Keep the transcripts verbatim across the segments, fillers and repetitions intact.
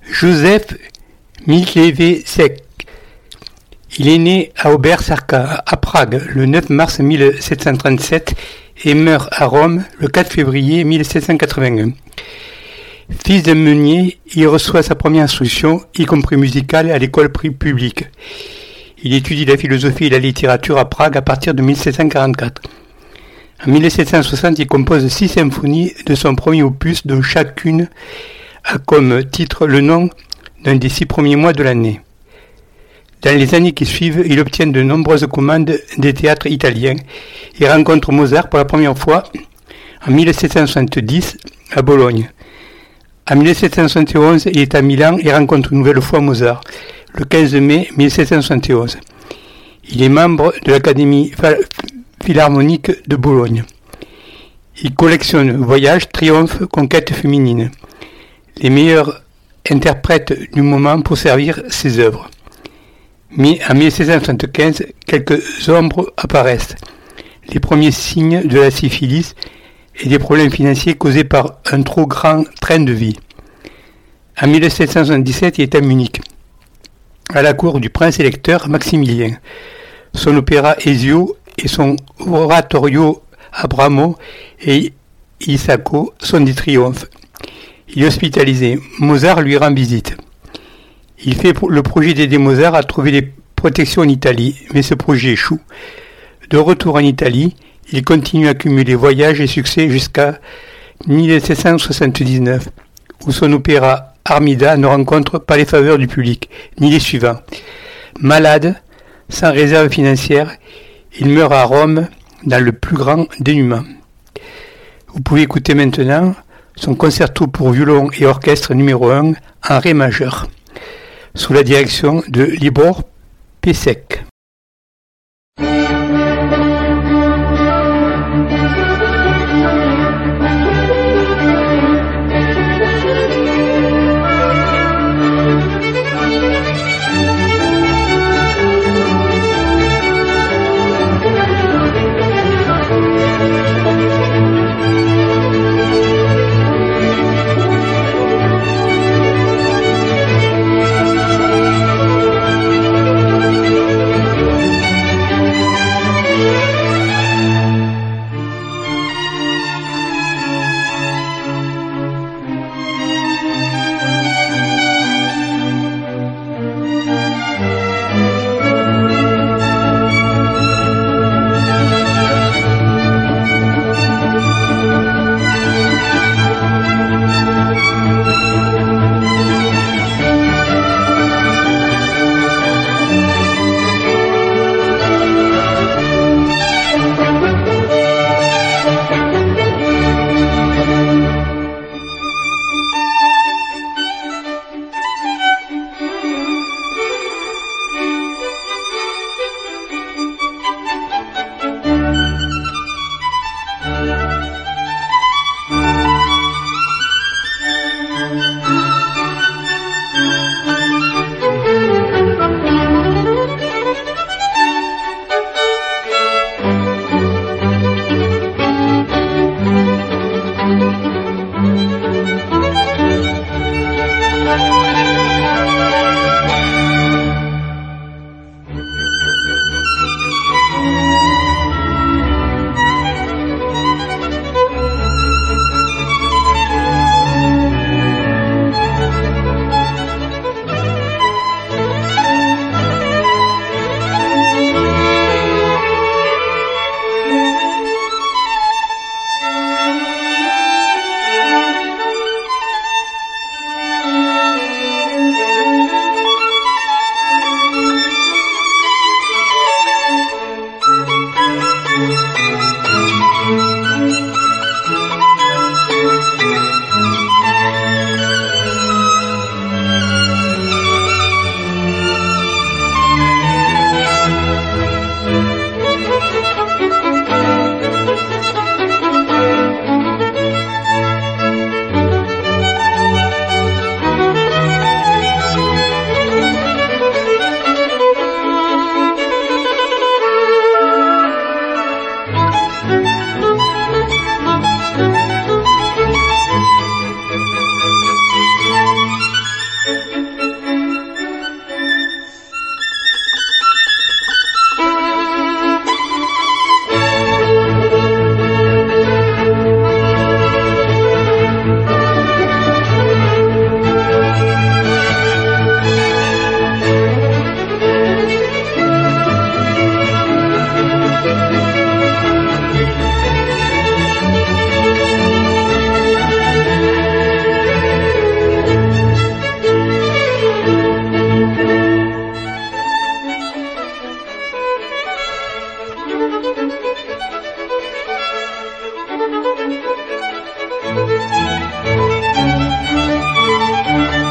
Józef Milewski. Il est né à Obersarka, à Prague, le neuf mars mille sept cent trente-sept et meurt à Rome le quatre février mille sept cent quatre-vingt-un. Fils d'un meunier, il reçoit sa première instruction, y compris musicale, à l'école publique. Il étudie la philosophie et la littérature à Prague à partir de mille sept cent quarante-quatre. En mille sept cent soixante, il compose six symphonies de son premier opus, dont chacune a comme titre le nom d'un des six premiers mois de l'année. Dans les années qui suivent, il obtient de nombreuses commandes des théâtres italiens et rencontre Mozart pour la première fois en mille sept cent soixante-dix à Bologne. En mille sept cent soixante et onze, il est à Milan et rencontre une nouvelle fois Mozart, le quinze mai mille sept cent soixante et onze. Il est membre de l'Académie philharmonique de Bologne. Il collectionne voyages, triomphes, conquêtes féminines, les meilleurs interprètes du moment pour servir ses œuvres. Mais en mille sept cent soixante-quinze, quelques ombres apparaissent. Les premiers signes de la syphilis et des problèmes financiers causés par un trop grand train de vie. En mille sept cent soixante-dix-sept, il est à Munich, à la cour du prince-électeur Maximilien. Son opéra Ezio et son oratorio Abramo et Isacco sont des triomphes. Il est hospitalisé. Mozart lui rend visite. Il fait le projet d'aider Mozart à trouver des protections en Italie, mais ce projet échoue. De retour en Italie, il continue à accumuler voyages et succès jusqu'à mille sept cent soixante-dix-neuf, où son opéra Armida ne rencontre pas les faveurs du public, ni les suivants. Malade, sans réserve financière, il meurt à Rome dans le plus grand dénuement. Vous pouvez écouter maintenant son concerto pour violon et orchestre numéro un en ré majeur, sous la direction de Libor Pesek. Thank you.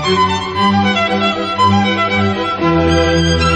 Thank you.